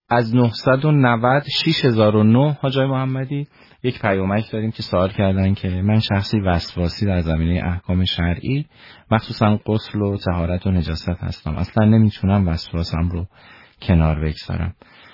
از 990 6009 حاجی محمدی یک پیامک داریم که سوال کردن که من شخصی وسواسی در زمینه احکام شرعی مخصوصا غسل و طهارت و نجاست هستم، اصلا نمیتونم وسواسم رو کنار بگذارم.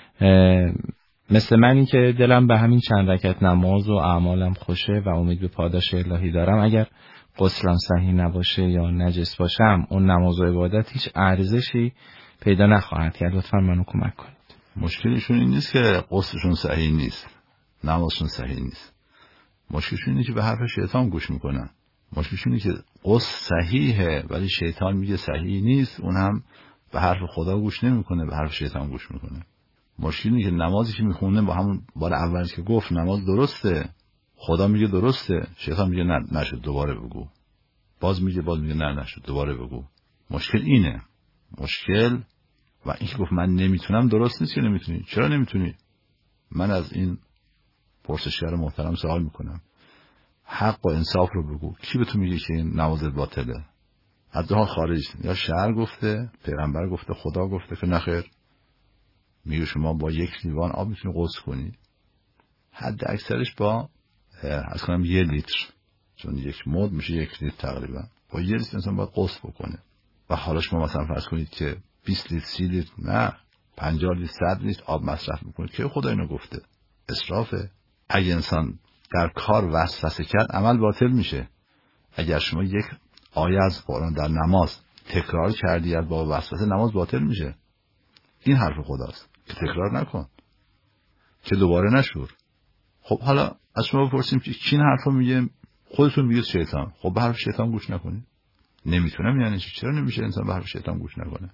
مثل منی که دلم به همین چند رکعت نماز و اعمالم خوشه و امید به پاداش الهی دارم، اگر غسلم صحیح نباشه یا نجس باشم اون نماز و عبادت هیچ ارزشی پیدا نخواهد کرد. لطفا منو کمک کنید. مشکلشون این نیست که غسلشون صحیح نیست، نمازشون صحیح نیست. مشکلشون اینه که به حرف شیطان گوش میکنن. مشکلشون اینه که غسل صحیحه ولی شیطان میگه صحیح نیست، اون هم به حرف خدا گوش نمیکنه، به حرف شیطان گوش میکنه. مشکل اینه که نمازی که میخونه با همون بار اولی که گفت نماز درسته، خدا میگه درسته، شیطان میگه نه نشد دوباره بگو، باز میگه نه نشد دوباره بگو. مشکل اینه. مشکل و این که گفت من نمیتونم درست نیست که نمیتونی. چرا نمیتونی؟ من از این پرسشگر محترم سوال میکنم، حق و انصاف رو بگو، کی به تو میگه که این نماز باطله؟ حداقل خارج یا شرع گفته، پیغمبر گفته، خدا گفته که نخیر؟ میگه شما با یک لیوان آب میتونی غسل کنی، حد اکثرش با از کنم 1 لیتر، چون یک مد میشه 1 لیتر تقریبا، با 1 لیتر انسان باید غسل بکنه. و حالا شما مثلا فرض کنید که 20 لیتر 30 لیتر نه 50 لیتر 100 لیتر آب مصرف میکنید، که خدا اینو گفته؟ اسرافه. اگه انسان در کار وسوسه کرد عمل باطل میشه. اگر شما یک آیه از قرآن در نماز تکرار کردی از با وسوسه، نماز باطل میشه. این حرف خداست که تکرار نکن، که دوباره نشور. خب حالا از شما بپرسیم که کی این حرفو میگه؟ خودتون میگید شیطان. خب به حرف شیطان گوش نکنید. نمیتونم یعنی چرا نمیشه انسان به حرف شیطان گوش نکنه؟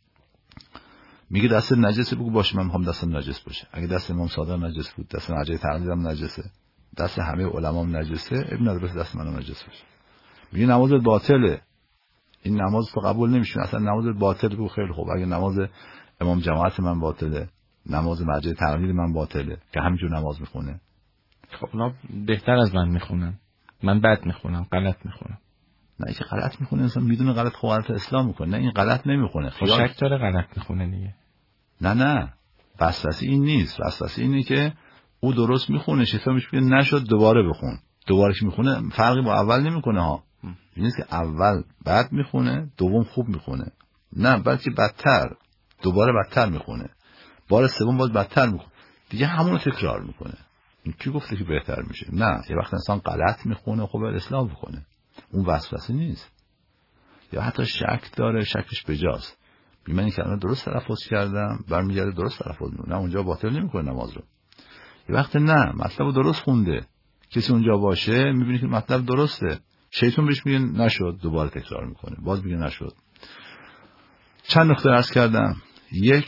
میگه دست نجسه، بگو باشه من میخوام دستم نجس باشه. اگه دست امام صادق نجس بود، دست حجه تقلیدم نجسه، دست همه علمام نجسه، ابن ندرس دست منم نجس باشه. میگه نماز باطله، این نماز تو قبول نمیشه، اصلا نماز باطل. بگو خیلی خوب، اگه نماز امام جماعت من باطله، نماز مرجع تقلید من باطله که همینجور نماز میخونه. خب اونا بهتر از من میخونن، من بد میخونم، غلط میخونم. نه که غلط میخونه انسان میدونه غلط، خب غلط اسلام میکنه. نه این غلط نمیخونه، خب شک داره غلط میخونه دیگه. نه وسوسه این نیست، وسوسه اینه که او درست میخونه، شیطان میگه نشد دوباره بخون. دوباره که میخونه فرقی با اول نمیکنه ها. نیست که اول بد میخونه دوم خوب میخونه، نه بلکه بدتر، دوباره بدتر میخونه، بار سوم باز بدتر میخونه، دیگه همون رو تکرار میکنه. این کی گفته که بهتر میشه؟ نه، یه وقت انسان غلط میخونه خب اصلاح بکنه، اون وسوسه نیست. یا حتی شک داره، شکش بجاست، من این کلمه درست تلفظ کردم، برمیگرده درست تلفظ میکنه، اونجا باطل نمیکنه نماز رو. یه وقت نه، مطلب درست خونده، کسی اونجا باشه میبینی که مطلب درسته، شیطان بهش میگه نشد، دوباره تکرار میکنه، باز میگه نشد. چند نکته عرض کردم. یک،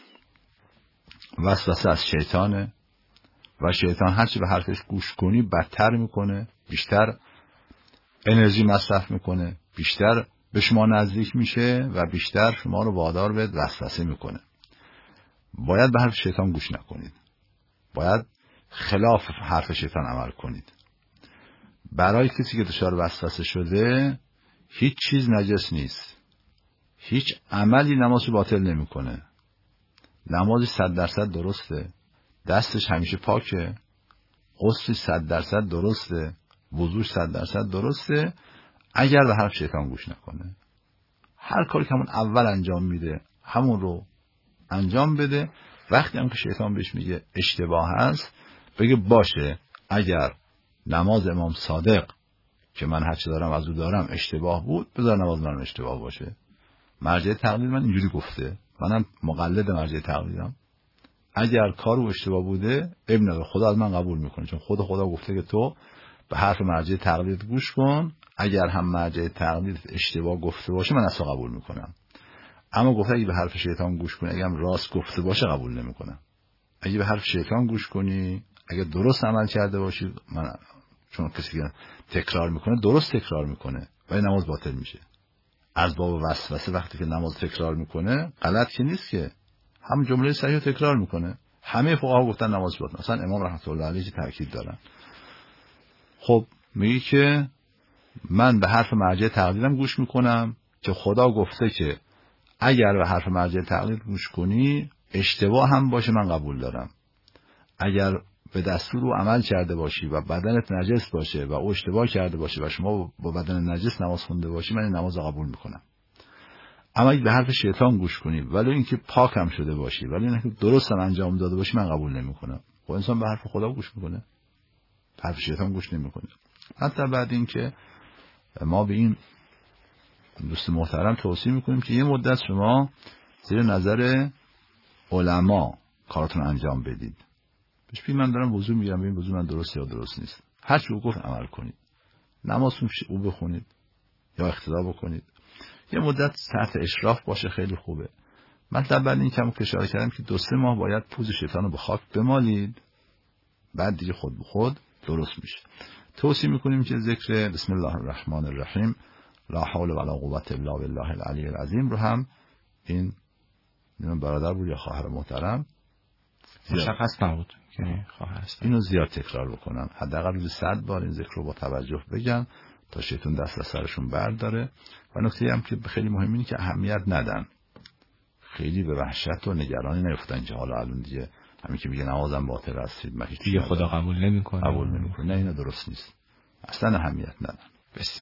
وسوسه از شیطانه و شیطان هرچی به حرفش گوش کنی بدتر میکنه، بیشتر انرژی مصرف میکنه، بیشتر به شما نزدیک میشه و بیشتر شما رو وادار به وسوسه میکنه. باید به حرف شیطان گوش نکنید، باید خلاف حرف شیطان عمل کنید. برای کسی که دچار وسوسه شده هیچ چیز نجس نیست، هیچ عملی نمازش باطل نمیکنه، نمازش 100% درسته، دستش همیشه پاکه، غسلش 100% درسته، وضوش 100% درسته، اگر به حرف شیطان گوش نکنه. هر کاری که همون اول انجام میده همون رو انجام بده. وقتی هم که شیطان بهش میگه اشتباه هست بگه باشه، اگر نماز امام صادق که من هرچی دارم از او دارم اشتباه بود، بذار نماز من اشتباه باشه. مرجع تقلید من اینجوری گفته، منم مقلد مرجع تقلیدم، اگر کارو اشتباه بوده ابن نداره، خدا از من قبول میکنه، چون خدا گفته که تو به حرف مرجع تقلید گوش کن، اگر هم مرجع تقلید اشتباه گفته باشه من اصلا قبول میکنم. اما گفته اگه به حرف شیطان گوش کنی، اگه هم راست گفته باشه قبول نمیکنم. اگه به حرف شیطان گوش کنی، اگه درست عمل کرده باشی، من چون کسی که تکرار میکنه درست تکرار میکنه ولی نماز باطل میشه. از باب وسوسه وقتی که نماز تکرار میکنه غلط که نیست، که هم جمله صحیح تکرار میکنه. همه فقها گفتن نماز باطل، مثلا امام رحمت الله علیه تاکید دارن. خب میگه که من به حرف مرجع تقلیدم گوش میکنم که خدا گفته که اگر به حرف مرجع تقلید گوش کنی اشتباه هم باشه من قبول دارم. اگر به دستور او عمل کرده باشی و بدنت نجس باشه و او اشتباه کرده باشه و شما با بدن نجس نماز خونده باشی، من این نماز رو قبول میکنم. اما اگه به حرف شیطان گوش کنی ولی اینکه پاک هم شده باشی ولی اینکه درست هم انجام داده باشی، من قبول نمیکنم. خب انسان به حرف خدا گوش میکنه، به حرف شیطان گوش نمیکنه. حتی بعد اینکه ما به این دوست محترم توصیه میکنیم که یه مدت شما زیر نظر علما کاراتون انجام بدید. بهش من دارم وضو میگیرم، ببین وضو من درست یا درست نیست. هر چی او گفت عمل کنید. نمازتون او بخونید یا اقتدا بکنید. یه مدت تحت اشراف باشه، خیلی خوبه. مطلب بعد این که اشاره کردم که 2-3 ماه باید پوز شیطان رو به خاک بمالید، بعد دیگه خود به خود درست میشه. توصیه میکنیم که ذکر بسم الله الرحمن الرحیم لا حول ولا قوة الا بالله العلی العظیم رو هم این برادر بود یا خواهر محترم مشخص نبود که خواهر است، اینو زیاد تکرار بکنن، حداقل روزی 100 بار این ذکر رو با توجه بگن تا شیطان دست از سرشون برداره. و نکته هم که خیلی مهمه اینه که اهمیت ندن، خیلی به وحشت و نگرانی نیفتن که حالا الان دیگه همین که میگه نمازم باطل است دیگه خدا قبول نمیکنه. نه، اینا درست نیست، اصلا اهمیت ندن.